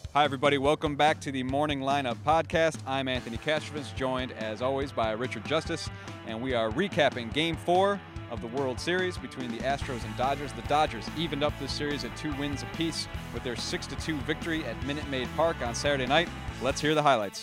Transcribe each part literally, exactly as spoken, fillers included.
Hi, everybody. Welcome back to the Morning Lineup Podcast. I'm Anthony Kastrovitz, joined, as always, by Richard Justice, and we are recapping Game four of the World Series between the Astros and Dodgers. The Dodgers evened up this series at two wins apiece with their six to two victory at Minute Maid Park on Saturday night. Let's hear the highlights.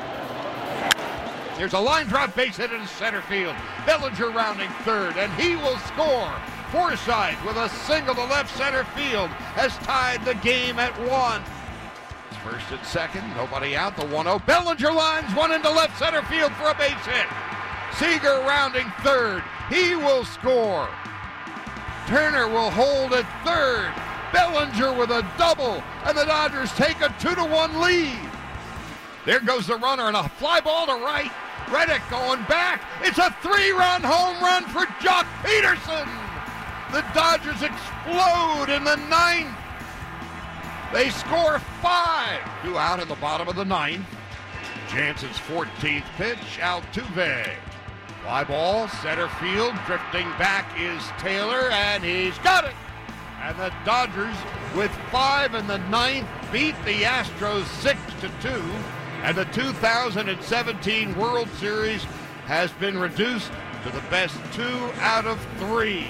There's a line drive base hit into center field. Bellinger rounding third, and he will score. Forsythe with a single to left center field has tied the game at one. First and second, nobody out, the one oh. Bellinger lines one into left center field for a base hit. Seager rounding third. He will score. Turner will hold at third. Bellinger with a double, and the Dodgers take a two to one lead. There goes the runner, and a fly ball to right. Reddick going back. It's a three-run home run for Jock Peterson. The Dodgers explode in the ninth. They score five. Two out in the bottom of the ninth. Jansen's fourteenth pitch, Altuve. Fly ball, center field, drifting back is Taylor, and he's got it. And the Dodgers, with five in the ninth, beat the Astros six to two. And the two thousand seventeen World Series has been reduced to the best two out of three.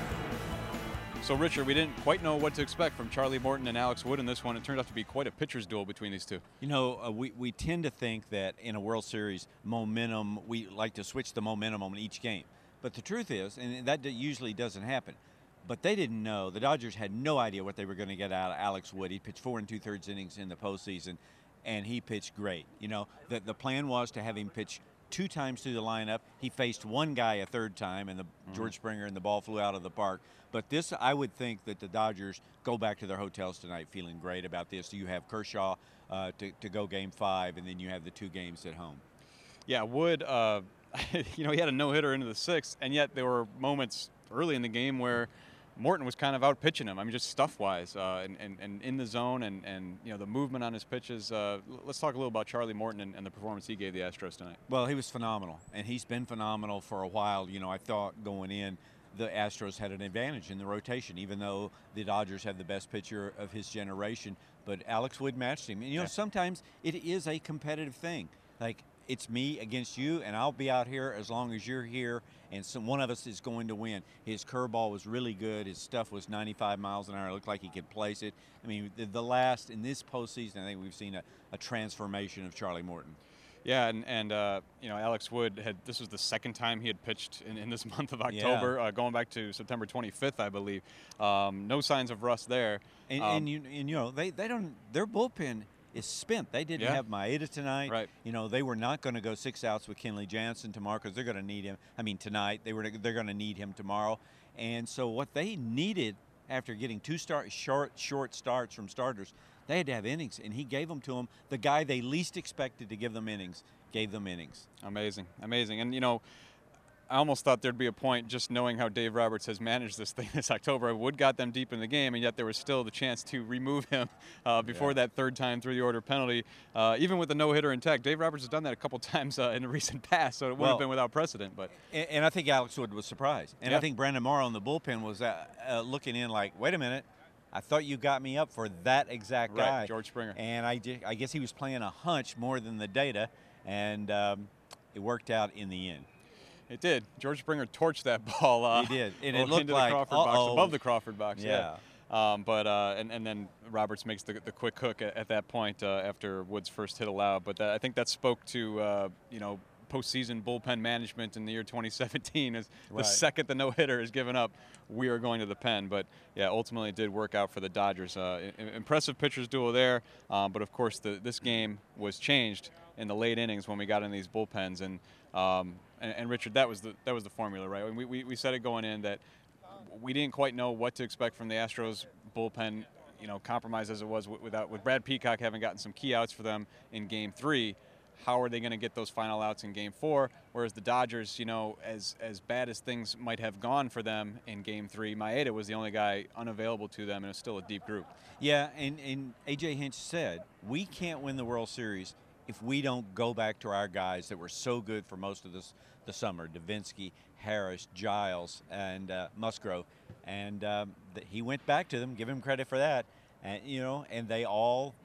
So, Richard, we didn't quite know what to expect from Charlie Morton and Alex Wood in this one. It turned out to be quite a pitcher's duel between these two. You know, uh, we, we tend to think that in a World Series, momentum, we like to switch the momentum on each game. But the truth is, and that usually doesn't happen, but they didn't know. The Dodgers had no idea what they were going to get out of Alex Wood. He pitched four and two-thirds innings in the postseason, and he pitched great. You know, the, the plan was to have him pitch two times through the lineup. He faced one guy a third time, and the mm-hmm. George Springer, and the ball flew out of the park. But this, I would think that the Dodgers go back to their hotels tonight feeling great about this. So you have Kershaw uh, to, to go game five, and then you have the two games at home. Yeah, Wood, uh, you know, he had a no-hitter into the sixth, and yet there were moments early in the game where Morton was kind of out pitching him. I mean, just stuff-wise, uh, and, and, and in the zone, and, and you know the movement on his pitches. Uh, let's talk a little about Charlie Morton and, and the performance he gave the Astros tonight. Well, he was phenomenal, and he's been phenomenal for a while. You know, I thought going in, the Astros had an advantage in the rotation, even though the Dodgers have the best pitcher of his generation. But Alex Wood matched him. And, you know, yeah. sometimes it is a competitive thing. Like, it's me against you, and I'll be out here as long as you're here, and some, one of us is going to win. His curveball was really good. His stuff was ninety-five miles an hour. It looked like he could place it. I mean, the, the last, in this postseason, I think we've seen a, a transformation of Charlie Morton. Yeah, and, and uh, you know, Alex Wood, had this was the second time he had pitched in, in this month of October, yeah. uh, going back to September twenty-fifth, I believe. Um, no signs of rust there. And, um, and, you, and, you know, they, they don't, their bullpen is spent. They didn't yeah. have Maeda tonight. Right. You know, they were not going to go six outs with Kenley Jansen tomorrow because they're going to need him. I mean, tonight they were they're going to need him tomorrow. And so what they needed after getting two start short short starts from starters, they had to have innings, and he gave them to them. The guy they least expected to give them innings gave them innings. Amazing, amazing. And you know, I almost thought there'd be a point, just knowing how Dave Roberts has managed this thing this October. Wood got them deep in the game, and yet there was still the chance to remove him uh, before yeah. that third time through the order penalty. Uh, even with the no-hitter intact, Dave Roberts has done that a couple times uh, in the recent past, so it wouldn't well, have been without precedent. But and, and I think Alex Wood was surprised, and yeah. I think Brandon Morrow in the bullpen was uh, uh, looking in like, wait a minute, I thought you got me up for that exact right, guy, George Springer. And I, I guess he was playing a hunch more than the data, and um, it worked out in the end. It did. George Springer torched that ball. Uh, he did, and it looked into like the Crawford uh-oh. box, above the Crawford box. Yeah. yeah. Um, but uh, and and then Roberts makes the the quick hook at, at that point uh, after Wood's first hit allowed. But that, I think that spoke to uh, you know postseason bullpen management in the year twenty seventeen. As right. the second the no hitter is given up, we are going to the pen. But yeah, ultimately it did work out for the Dodgers. Uh, impressive pitchers duel there. Um, but of course the, this game was changed in the late innings when we got in these bullpens. And um, And, and Richard, that was the that was the formula, right? We, we we said it going in that we didn't quite know what to expect from the Astros bullpen. You know, compromised as it was without with Brad Peacock having gotten some key outs for them in Game Three. How are they going to get those final outs in Game Four? Whereas the Dodgers, you know, as as bad as things might have gone for them in Game Three, Maeda was the only guy unavailable to them, and it's still a deep group. Yeah, and and A J Hinch said we can't win the World Series if we don't go back to our guys that were so good for most of this the summer, Davinsky, Harris, Giles, and uh, Musgrove, and um, th- he went back to them. Give him credit for that, and you know, and they all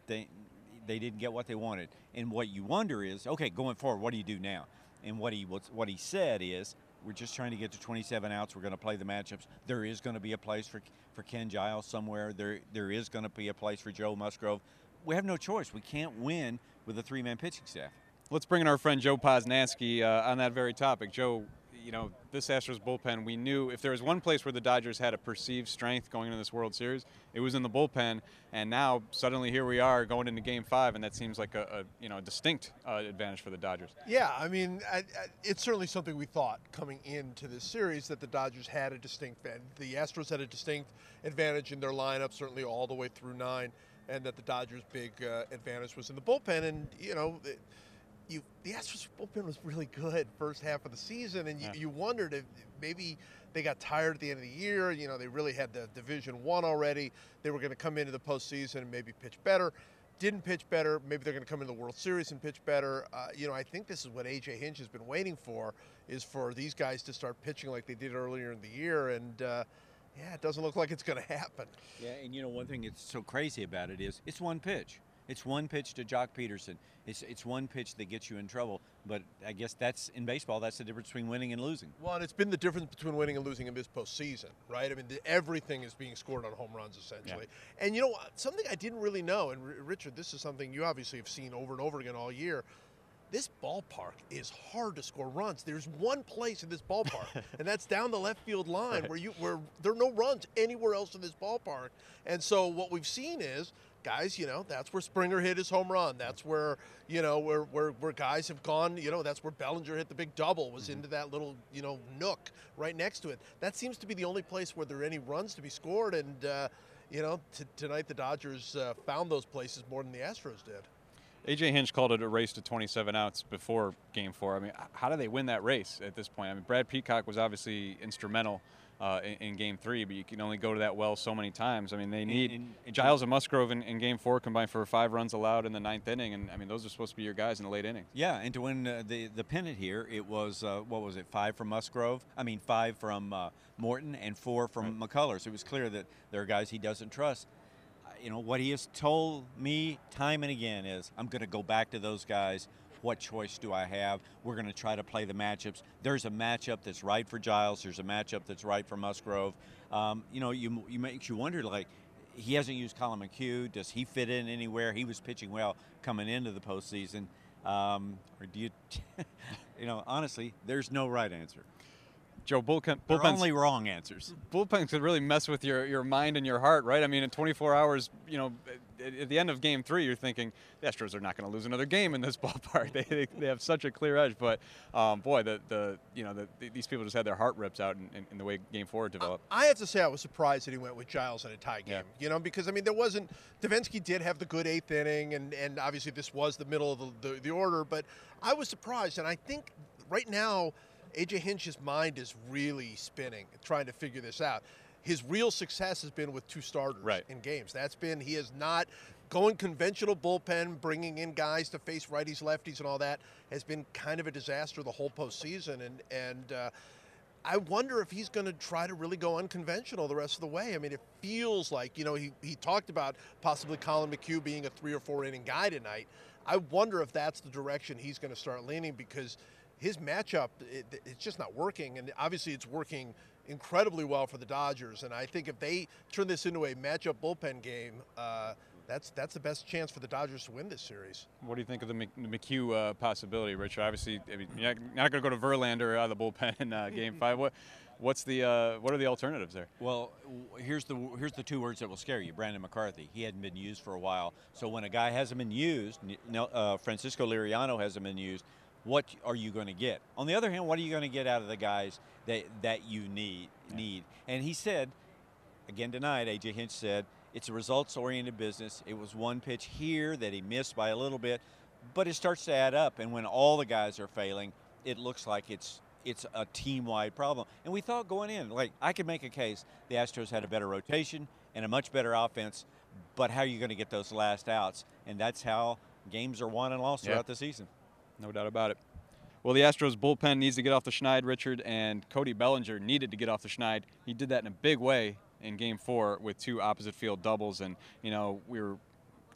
they they didn't get what they wanted. And what you wonder is, okay, going forward, what do you do now? And what he what he said is, we're just trying to get to twenty-seven outs. We're going to play the matchups. There is going to be a place for for Ken Giles somewhere. There there is going to be a place for Joe Musgrove. We have no choice. We can't win with a three-man pitching staff. Let's bring in our friend Joe Posnanski uh, on that very topic. Joe, you know, this Astros bullpen, we knew if there was one place where the Dodgers had a perceived strength going into this World Series, it was in the bullpen. And now suddenly here we are going into Game Five, and that seems like a, a you know distinct uh, advantage for the Dodgers. Yeah, I mean, I, I, it's certainly something we thought coming into this series that the Dodgers had a distinct advantage. The Astros had a distinct advantage in their lineup, certainly all the way through nine, and that the Dodgers' big uh, advantage was in the bullpen. And you know. It, You, the Astros bullpen was really good first half of the season, and you, yeah. you wondered if maybe they got tired at the end of the year. You know, they really had the Division One already. They were going to come into the postseason and maybe pitch better. Didn't pitch better. Maybe they're going to come into the World Series and pitch better. Uh, you know, I think this is what A J Hinch has been waiting for, is for these guys to start pitching like they did earlier in the year. And uh, yeah, it doesn't look like it's going to happen. Yeah, and you know, one thing that's so crazy about it is it's one pitch. It's one pitch to Jock Peterson. It's it's one pitch that gets you in trouble. But I guess that's, in baseball, that's the difference between winning and losing. Well, and it's been the difference between winning and losing in this postseason, right? I mean, the, everything is being scored on home runs, essentially. Yeah. And, you know, something I didn't really know, and R- Richard, this is something you obviously have seen over and over again all year, this ballpark is hard to score runs. There's one place in this ballpark, and that's down the left field line where you where there are no runs anywhere else in this ballpark. And so what we've seen is, guys, you know, that's where Springer hit his home run. That's where, you know, where where, where guys have gone, you know, that's where Bellinger hit the big double, was mm-hmm. into that little, you know, nook right next to it. That seems to be the only place where there are any runs to be scored. And, uh, you know, t- tonight the Dodgers uh, found those places more than the Astros did. A J Hinch called it a race to twenty-seven outs before Game Four. I mean, how do they win that race at this point? I mean, Brad Peacock was obviously instrumental uh, in, in Game Three, but you can only go to that well so many times. I mean, they need in, in, Giles and Musgrove in, in Game Four combined for five runs allowed in the ninth inning, and I mean, those are supposed to be your guys in the late inning. Yeah, and to win uh, the the pennant here, it was uh, what was it? Five from Musgrove. I mean, five from uh, Morton and four from right. McCullers. It was clear that there are guys he doesn't trust. You know, what he has told me time and again is, I'm going to go back to those guys. What choice do I have? We're going to try to play the matchups. There's a matchup that's right for Giles. There's a matchup that's right for Musgrove. Um, you know, you you makes you wonder, like, he hasn't used Colin McHugh. Does he fit in anywhere? He was pitching well coming into the postseason. Um, or do you, you know, honestly, there's no right answer. Joe, bullpen, bullpen's only wrong answers. Bullpen could really mess with your, your mind and your heart, right? I mean, in twenty-four hours, you know, at, at the end of Game Three, you're thinking the Astros are not going to lose another game in this ballpark. They, they they have such a clear edge, but um, boy, the the you know the, these people just had their heart ripped out in, in, in the way Game Four developed. I, I have to say, I was surprised that he went with Giles in a tie game. Yeah. You know, because I mean, there wasn't Davinsky did have the good eighth inning, and and obviously this was the middle of the, the, the order, but I was surprised, and I think right now, A J Hinch's mind is really spinning, trying to figure this out. His real success has been with two starters right. in games. That's been, he is not going conventional bullpen, bringing in guys to face righties, lefties, and all that has been kind of a disaster the whole postseason. And, and uh, I wonder if he's going to try to really go unconventional the rest of the way. I mean, it feels like, you know, he, he talked about possibly Colin McHugh being a three or four inning guy tonight. I wonder if that's the direction he's going to start leaning, because his matchup, it, it's just not working, and obviously it's working incredibly well for the Dodgers. And I think if they turn this into a matchup bullpen game, uh, that's that's the best chance for the Dodgers to win this series. What do you think of the McHugh uh, possibility, Richard? Obviously, I mean, you're not going to go to Verlander out of the bullpen in uh, Game Five. What what's the uh, what are the alternatives there? Well, here's the here's the two words that will scare you. Brandon McCarthy. He hadn't been used for a while, so when a guy hasn't been used, uh, Francisco Liriano hasn't been used. What are you going to get? On the other hand, what are you going to get out of the guys that that you need yeah. need? And he said, again tonight, A J Hinch said, it's a results-oriented business. It was one pitch here that he missed by a little bit, but it starts to add up. And when all the guys are failing, it looks like it's it's a team-wide problem. And we thought going in, like, I could make a case the Astros had a better rotation and a much better offense, but how are you going to get those last outs? And that's how games are won and lost yeah. throughout the season. No doubt about it. Well, the Astros bullpen needs to get off the schneid, Richard, and Cody Bellinger needed to get off the schneid. He did that in a big way in Game Four with two opposite field doubles, and you know we were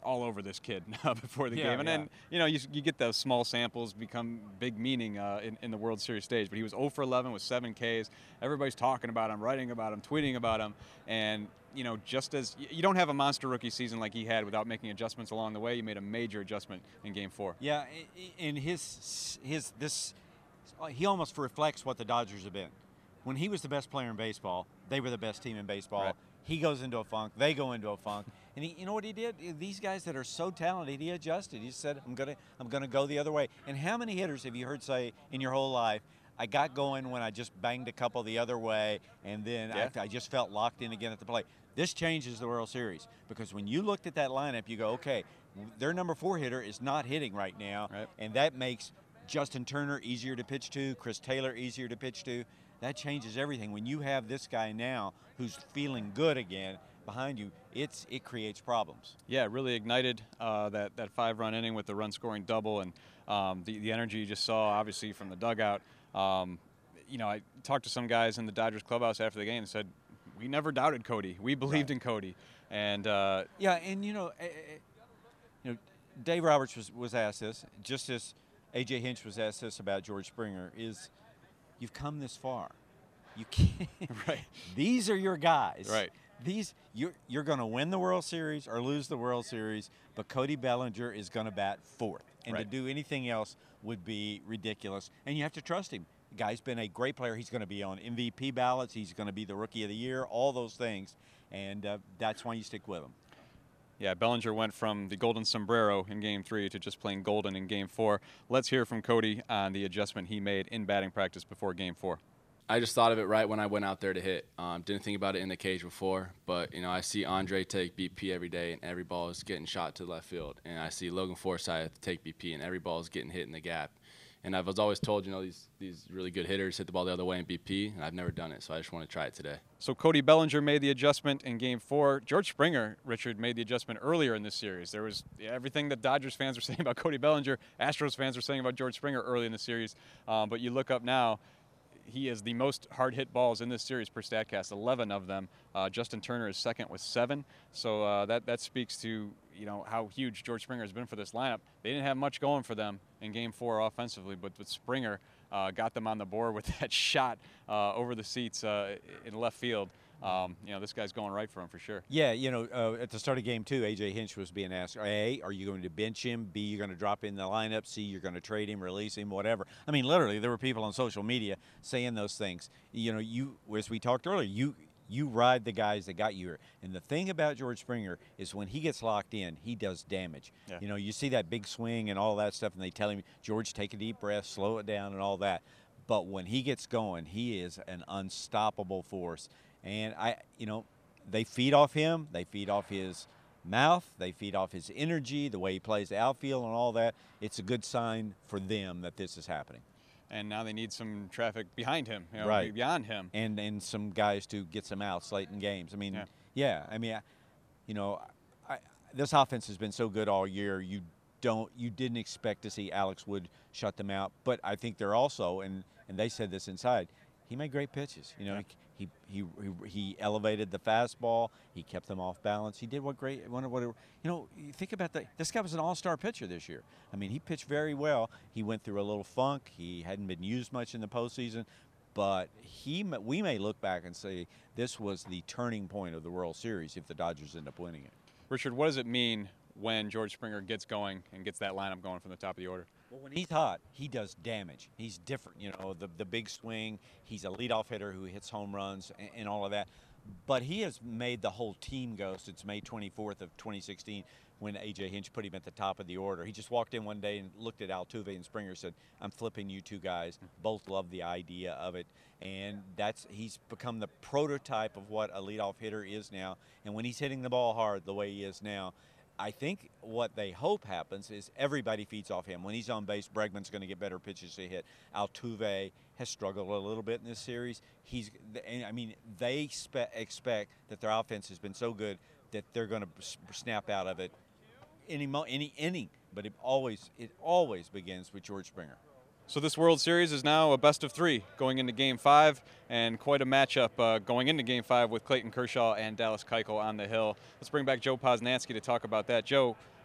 all over this kid before the Yeah, game. And yeah. then, you know, you, you get those small samples become big meaning uh, in, in the World Series stage. But he was zero for eleven with seven Ks. Everybody's talking about him, writing about him, tweeting about him. And, you know, just as you don't have a monster rookie season like he had without making adjustments along the way, you made a major adjustment in game four. Yeah, in his his this, he almost reflects what the Dodgers have been. When he was the best player in baseball, they were the best team in baseball. Right. He goes into a funk, they go into a funk, and he, you know what he did? These guys that are so talented, he adjusted. He said, "I'm gonna, I'm gonna go the other way." And how many hitters have you heard say in your whole life, "I got going when I just banged a couple the other way, and then Yeah. I, I just felt locked in again at the plate"? This changes the World Series because when you looked at that lineup, you go, "Okay, their number four hitter is not hitting right now," Right. and that makes Justin Turner easier to pitch to, Chris Taylor easier to pitch to. That changes everything. When you have this guy now who's feeling good again behind you, it's it creates problems. Yeah, really ignited uh, that, that five-run inning with the run-scoring double, and um, the, the energy you just saw, obviously, from the dugout. Um, you know, I talked to some guys in the Dodgers clubhouse after the game and said, we never doubted Cody. We believed Right. in Cody. And uh, Yeah, and you know, eh, eh, you know, Dave Roberts was, was asked this, just as A J Hinch was asked this about George Springer, is you've come this far. You can't. Right. These are your guys. Right. These you're you're going to win the World Series or lose the World Series, but Cody Bellinger is going to bat fourth, and Right. to do anything else would be ridiculous. And you have to trust him. The guy's been a great player. He's going to be on M V P ballots. He's going to be the Rookie of the Year. All those things, and uh, that's why you stick with him. yeah, Bellinger went from the golden sombrero in game three to just plain golden in game four. Let's hear from Cody on the adjustment he made in batting practice before game four. I just thought of it right when I went out there to hit. Um, didn't think about it in the cage before, but you know I see Andre take B P every day, and every ball is getting shot to left field. And I see Logan Forsythe take B P, and every ball is getting hit in the gap. And I was always told, you know, these these really good hitters hit the ball the other way in B P, and I've never done it, so I just want to try it today. So Cody Bellinger made the adjustment in game four. George Springer, Richard, made the adjustment earlier in this series. There was yeah, everything that Dodgers fans were saying about Cody Bellinger, Astros fans were saying about George Springer early in the series. Um, but you look up now, he is the most hard-hit balls in this series per StatCast, eleven of them. Uh, Justin Turner is second with seven. So uh, that that speaks to you know how huge George Springer has been for this lineup. They didn't have much going for them in Game Four offensively, but with Springer uh, got them on the board with that shot uh, over the seats uh, in left field. Um, you know this guy's going right for him for sure. Yeah, you know, uh, at the start of game two, A J Hinch was being asked, A, are you going to bench him? B, you're going to drop in the lineup? C, you're going to trade him, release him, whatever. I mean, literally, there were people on social media saying those things. You know, you, as we talked earlier, you you ride the guys that got you here. And the thing about George Springer is when he gets locked in, he does damage. Yeah. You know, you see that big swing and all that stuff, and they tell him, George, take a deep breath, slow it down, and all that. But when he gets going, he is an unstoppable force. And I, you know, they feed off him. They feed off his mouth. They feed off his energy, the way he plays the outfield and all that. It's a good sign for them that this is happening. And now they need some traffic behind him, you know, Right. beyond him. And and some guys to get some outs late in games. I mean, Yeah. yeah, I mean, I, you know, I, this offense has been so good all year. You don't, you didn't expect to see Alex Wood shut them out. But I think they're also, and and they said this inside, he made great pitches. You know, Yeah. he, he he he elevated the fastball. He kept them off balance. He did what great. What, what, you know, you think about that. This guy was an all-star pitcher this year. I mean, he pitched very well. He went through a little funk. He hadn't been used much in the postseason, but he we may look back and say this was the turning point of the World Series if the Dodgers end up winning it. Richard, what does it mean when George Springer gets going and gets that lineup going from the top of the order? Well, when he's hot, he does damage. He's different, you know, the the big swing. He's a leadoff hitter who hits home runs and, and all of that. But he has made the whole team go since May twenty-fourth of twenty sixteen when A J Hinch put him at the top of the order. He just walked in one day and looked at Altuve and Springer and said, I'm flipping you two guys. Both love the idea of it. And that's he's become the prototype of what a leadoff hitter is now. And when he's hitting the ball hard the way he is now, I think what they hope happens is everybody feeds off him. When he's on base, Bregman's going to get better pitches to hit. Altuve has struggled a little bit in this series. He's, I mean, they spe- expect that their offense has been so good that they're going to snap out of it any mo- any inning. But it always it always begins with George Springer. So this World Series is now a best of three going into Game Five, and quite a matchup uh, going into Game Five with Clayton Kershaw and Dallas Keuchel on the hill. Let's bring back Joe Posnanski to talk about that. Joe,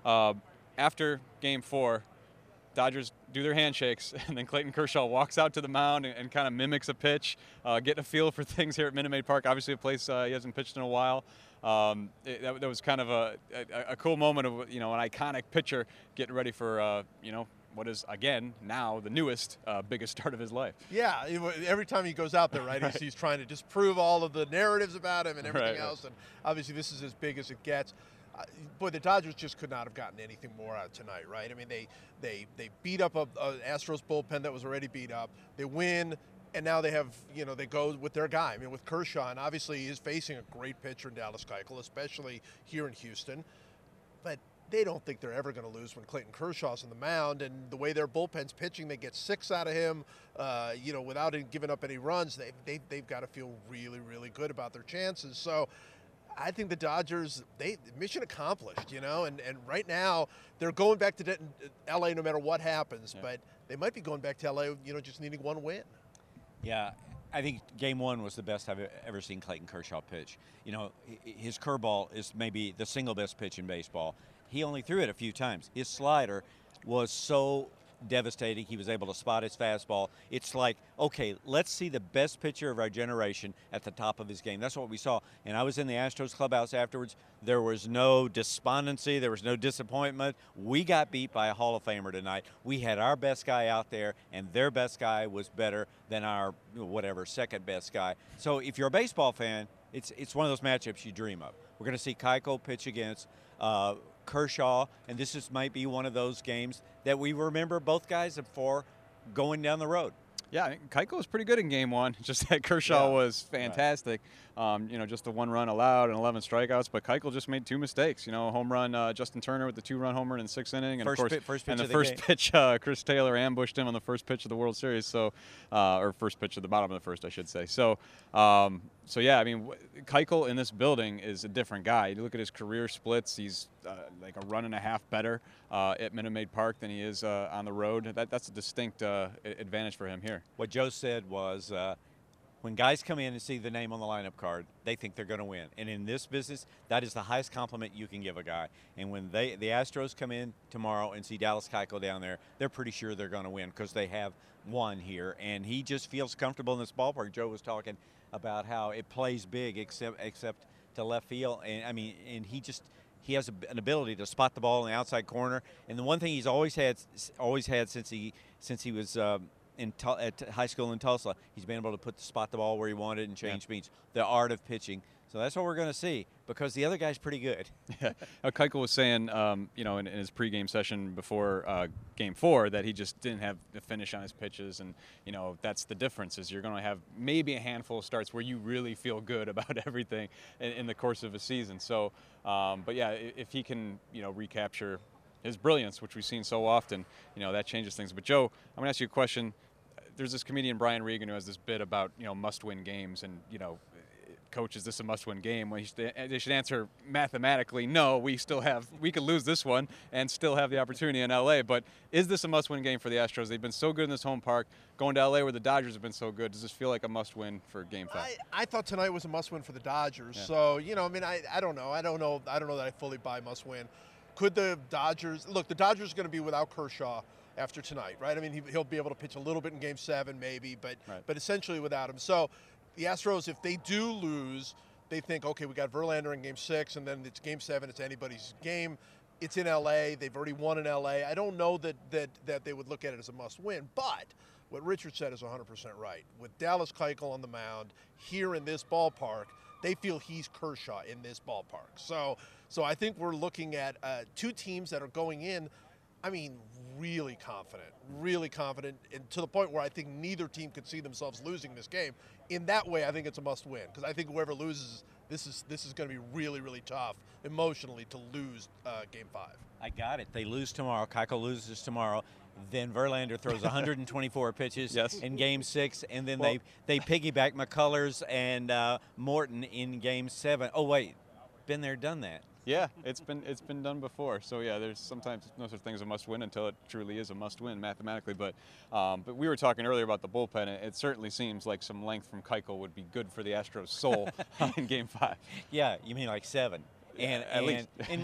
uh, after Game Four, Dodgers do their handshakes, and then Clayton Kershaw walks out to the mound and, and kind of mimics a pitch, uh, getting a feel for things here at Minute Maid Park. Obviously, a place uh, he hasn't pitched in a while. Um, it, that, that was kind of a, a, a cool moment of, you know, an iconic pitcher getting ready for, uh, you know, what is, again, now the newest, uh, biggest start of his life. Yeah, every time he goes out there, right, right. He's, he's trying to disprove all of the narratives about him and everything right, else, and obviously this is as big as it gets. Uh, boy, the Dodgers just could not have gotten anything more out tonight, right? I mean, they they they beat up a, a Astros bullpen that was already beat up. They win, and now they have, you know, they go with their guy. I mean, with Kershaw, and obviously he's facing a great pitcher in Dallas Keuchel, especially here in Houston. But they don't think they're ever going to lose when Clayton Kershaw's on the mound, and the way their bullpen's pitching, they get six out of him, uh, you know, without giving up any runs. They, they, they've got to feel really, really good about their chances. So I think the Dodgers, they mission accomplished, you know, and, and right now they're going back to L A no matter what happens, yeah. But they might be going back to L A, you know, just needing one win. Yeah, I think Game One was the best I've ever seen Clayton Kershaw pitch. You know, his curveball is maybe the single best pitch in baseball. He only threw it a few times. His slider was so devastating. He was able to spot his fastball. It's like, okay, let's see the best pitcher of our generation at the top of his game. That's what we saw. And I was in the Astros clubhouse afterwards. There was no despondency. There was no disappointment. We got beat by a Hall of Famer tonight. We had our best guy out there, and their best guy was better than our, whatever, second best guy. So if you're a baseball fan, it's it's one of those matchups you dream of. We're going to see Keuchel pitch against uh, Kershaw, and this is might be one of those games that we remember both guys for going down the road. Yeah, I think Keuchel was pretty good in Game One. Just that Kershaw yeah. was fantastic. Right. Um, you know, just the one run allowed and eleven strikeouts. But Keuchel just made two mistakes. You know, a home run, uh, Justin Turner with the two-run homer in the sixth inning, and first of course, pi- first pitch and the of the first game. pitch, uh, Chris Taylor ambushed him on the first pitch of the World Series. So, uh, or first pitch at the bottom of the first, I should say. So, um, so yeah, I mean, w- Keuchel in this building is a different guy. You look at his career splits; he's uh, like a run and a half better uh, at Minute Maid Park than he is uh, on the road. That, that's a distinct uh, advantage for him here. What Joe said was, uh, when guys come in and see the name on the lineup card, they think they're going to win. And in this business, that is the highest compliment you can give a guy. And when they the Astros come in tomorrow and see Dallas Keuchel down there, they're pretty sure they're going to win because they have won here. And he just feels comfortable in this ballpark. Joe was talking about how it plays big except except to left field. And I mean, and he just he has a, an ability to spot the ball in the outside corner. And the one thing he's always had always had since he since he was um, in at high school in Tulsa, he's been able to put spot the ball where he wanted and change yeah. speeds. The art of pitching. So that's what we're going to see because the other guy's pretty good. Yeah, uh, Keuchel was saying, um, you know, in, in his pregame session before uh, Game Four, that he just didn't have the finish on his pitches, and you know that's the difference. Is you're going to have maybe a handful of starts where you really feel good about everything in, in the course of a season. So, um, but yeah, if he can, you know, recapture his brilliance, which we've seen so often, you know, that changes things. But Joe, I'm going to ask you a question. There's this comedian Brian Regan who has this bit about, you know, must-win games, and you know. Coach, is this a must-win game? Well, they should answer mathematically, no, we still have, we could lose this one and still have the opportunity in L A, but is this a must-win game for the Astros? They've been so good in this home park. Going to L A where the Dodgers have been so good, does this feel like a must-win for Game five? I, I thought tonight was a must-win for the Dodgers, yeah. so, you know, I mean, I, I don't know. I don't know. I don't know that I fully buy must-win. Could the Dodgers, look, the Dodgers are going to be without Kershaw after tonight, right? I mean, he, he'll be able to pitch a little bit in Game seven maybe, but right. but essentially without him. So the Astros, if they do lose, they think, okay, we got Verlander in Game six, and then it's Game seven. It's anybody's game. It's in L A. They've already won in L A. I don't know that that that they would look at it as a must-win, but what Richard said is one hundred percent right. With Dallas Keuchel on the mound here in this ballpark, they feel he's Kershaw in this ballpark. So, so I think we're looking at uh, two teams that are going in, I mean, really confident, really confident, and to the point where I think neither team could see themselves losing this game. In that way, I think it's a must-win because I think whoever loses, this is this is going to be really, really tough emotionally to lose uh, Game Five. I got it. They lose tomorrow. Keuchel loses tomorrow. Then Verlander throws one hundred twenty-four pitches yes. in Game Six, and then well, they they piggyback McCullers and uh, Morton in Game Seven. Oh wait, been there, done that. Yeah, it's been it's been done before. So yeah, there's sometimes no such thing as a must-win until it truly is a must-win mathematically. But um, but we were talking earlier about the bullpen. It, it certainly seems like some length from Keuchel would be good for the Astros' soul in Game Five. Yeah, you mean like seven? Yeah, And at and, least. and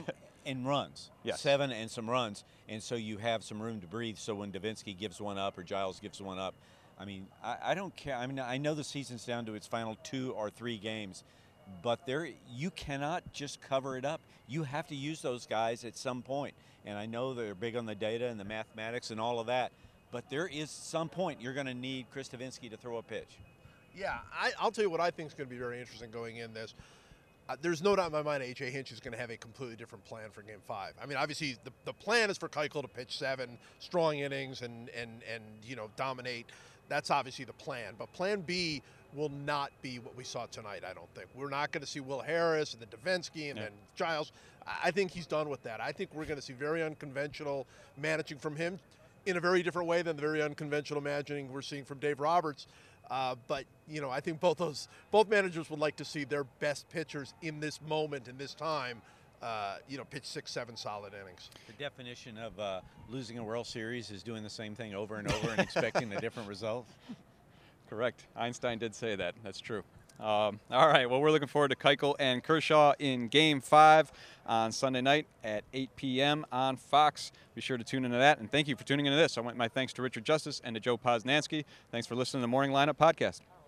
and runs. Yes. Seven and some runs. And so you have some room to breathe. So when Davinsky gives one up or Giles gives one up, I mean, I, I don't care. I mean, I know the season's down to its final two or three games, but there you cannot just cover it up. You have to use those guys at some point. And I know they're big on the data and the mathematics and all of that, but there is some point you're going to need Chris Davinsky to throw a pitch. Yeah, I, I'll tell you what I think is going to be very interesting going in this. Uh, there's no doubt in my mind A J Hinch is going to have a completely different plan for Game Five. I mean, obviously the, the plan is for Keuchel to pitch seven strong innings and and and you know dominate. That's obviously the plan. But Plan B will not be what we saw tonight. I don't think we're not going to see Will Harris and then Davinsky and yeah. then Giles. I think he's done with that. I think we're going to see very unconventional managing from him in a very different way than the very unconventional managing we're seeing from Dave Roberts. Uh, but, you know, I think both those both managers would like to see their best pitchers in this moment, in this time, uh, you know, pitch six, seven solid innings. The definition of uh, losing a World Series is doing the same thing over and over and expecting a different result. Correct. Einstein did say that. That's true. Um, all right. Well, we're looking forward to Keuchel and Kershaw in Game Five on Sunday night at eight p m on Fox. Be sure to tune into that. And thank you for tuning into this. I want my thanks to Richard Justice and to Joe Posnanski. Thanks for listening to the Morning Lineup Podcast.